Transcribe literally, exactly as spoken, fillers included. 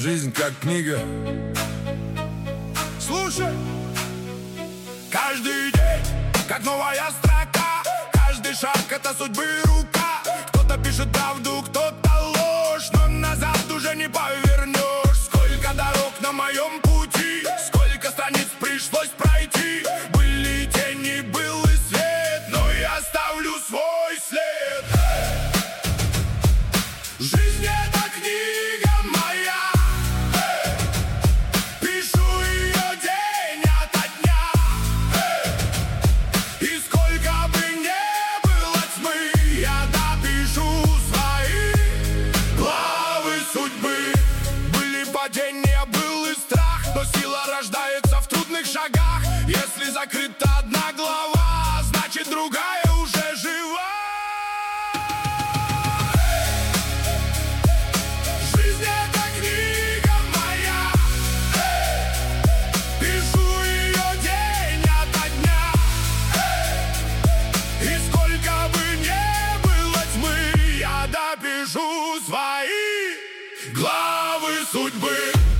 жизнь как книга. Слушай, каждый день как новая строка, каждый шаг — это судьбы рука. Кто-то пишет правду, кто-то ложь, но назад уже не повернешь. Сколько дорог на моем пути, сколько страниц пришлось пройти. Были тени, был и свет, но я оставлю свой след. Жизнь — это книга моя, пишу ее день ото дня. И сколько бы ни было тьмы, я допишу свои главы судьбы. Были падения, был и страх, но сила рождается в трудных шагах. Если закрыта одна глава, значит другая уже жива. Жизнь — это книга моя, пишу ее день ото дня. И сколько бы ни было тьмы, я допишу свои главы судьбы.